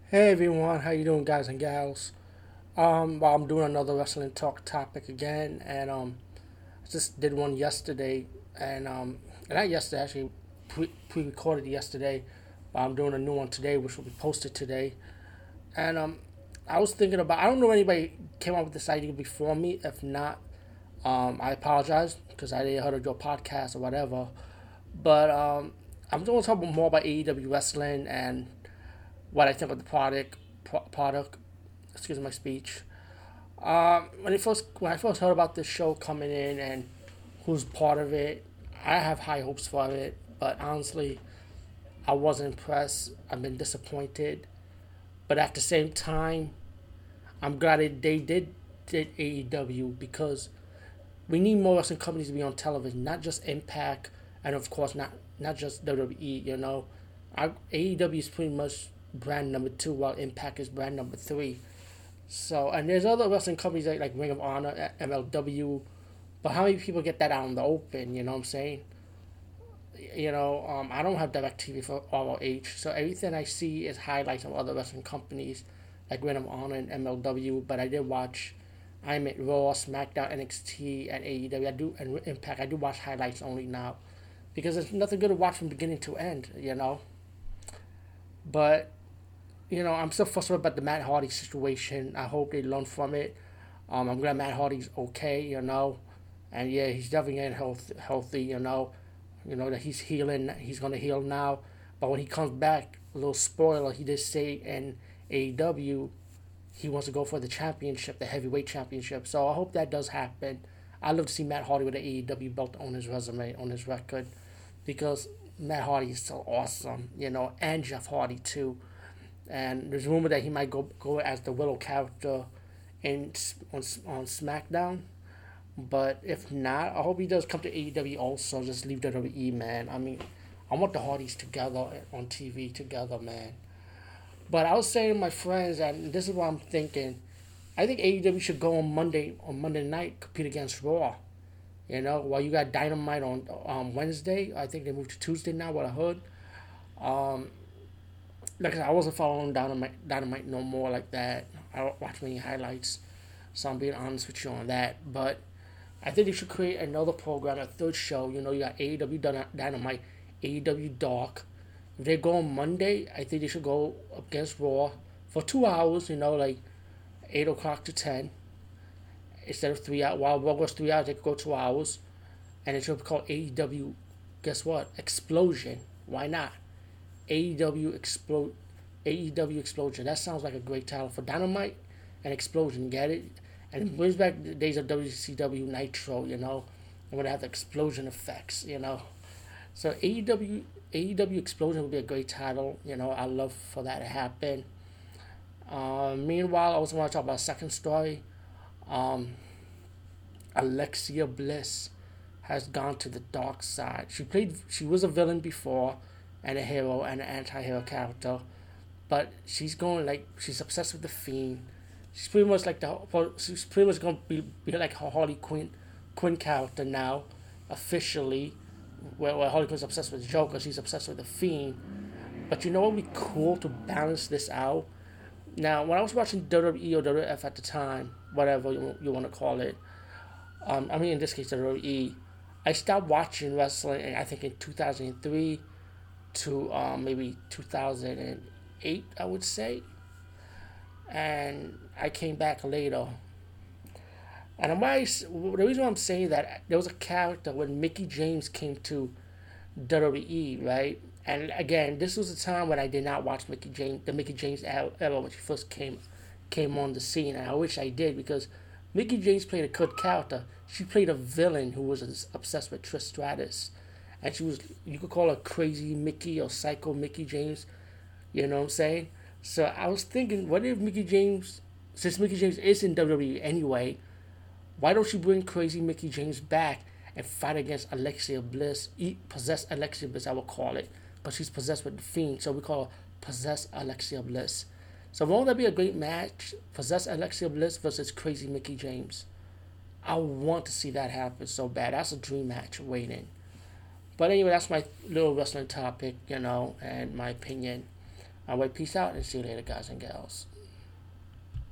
Hey everyone, how you doing, guys and gals? Well, I'm doing another wrestling talk topic again, and I just did one yesterday, and not yesterday actually, pre-recorded yesterday. I'm doing a new one today, which will be posted today, and I was thinking about. I don't know if anybody came up with this idea before me. If not, I apologize because I didn't heard of your podcast or whatever. But I'm going to talk more about AEW wrestling and what I think of the product. Excuse my speech. When I first heard about this show coming in and who's part of it, I have high hopes for it. But honestly, I wasn't impressed. I've been disappointed. But at the same time, I'm glad they did AEW because we need more wrestling companies to be on television, not just Impact, and of course not just WWE. AEW is pretty much brand number two, while Impact is brand number three. So, and there's other wrestling companies like Ring of Honor, MLW, but how many people get that out in the open? You know what I'm saying? I don't have DirecTV for ROH, so everything I see is highlights of other wrestling companies like Ring of Honor and MLW. But I did watch, I'm at Raw, SmackDown, NXT, and AEW. I do and Impact. I do watch highlights only now because there's nothing good to watch from beginning to end. But I'm still frustrated about the Matt Hardy situation. I hope they learn from it. I'm glad Matt Hardy's okay, and yeah, he's definitely getting healthy. That he's healing. He's gonna heal now. But when he comes back, a little spoiler, he did say in AEW he wants to go for the championship, the heavyweight championship. So I hope that does happen. I'd love to see Matt Hardy with an AEW belt on his resume, on his record, because Matt Hardy is so awesome, and Jeff Hardy too. And there's rumor that he might go as the Willow character in on SmackDown. But if not, I hope he does come to AEW also. Just leave WWE, man. I mean, I want the Hardys together on TV together, man. But I was saying to my friends, and this is what I'm thinking. I think AEW should go on Monday night, compete against Raw. While you got Dynamite on Wednesday. I think they moved to Tuesday now. What I heard. Um, like I said, I wasn't following Dynamite no more like that. I don't watch many highlights, so I'm being honest with you on that. But I think they should create another program, a third show. You got AEW Dynamite, AEW Dark. If they go on Monday, I think they should go against Raw for 2 hours. Like 8 o'clock to 10 instead of 3 hours. While Raw goes 3 hours, they could go 2 hours, and it should be called AEW. Guess what? Explosion. Why not? AEW explode. AEW Explosion. That sounds like a great title for Dynamite and Explosion. Get it? And it brings back the days of WCW Nitro. And when they have the explosion effects. So AEW Explosion would be a great title. I love for that to happen. Meanwhile, I also want to talk about a second story. Um, Alexia Bliss has gone to the dark side. She was a villain before, and a hero and an anti-hero character, but she's obsessed with the Fiend. She's pretty much gonna be like her Harley Quinn character now, officially. Where Harley Quinn's obsessed with the Joker, she's obsessed with the Fiend. But you know what would be cool to balance this out? Now, when I was watching WWE or WF at the time, whatever you want to call it, I mean in this case WWE, I stopped watching wrestling. I think in 2003 to maybe 2008, I would say, and I came back later. And the reason why I'm saying that, there was a character when Mickey James came to WWE, right? And again, this was a time when I did not watch the Mickey James era when she first came on the scene, and I wish I did because Mickey James played a good character. She played a villain who was obsessed with Trish Stratus, and you could call her crazy Mickey or psycho Mickey James. You know what I'm saying? So I was thinking, what if since Mickey James is in WWE anyway, why don't you bring crazy Mickey James back and fight against Alexia Bliss? Possess Alexia Bliss, I will call it, because she's possessed with the Fiend. So we call her Possess Alexia Bliss. So won't that be a great match? Possess Alexia Bliss versus crazy Mickey James. I want to see that happen so bad. That's a dream match waiting. But anyway, that's my little wrestling topic, and my opinion. All right, peace out and see you later, guys and gals.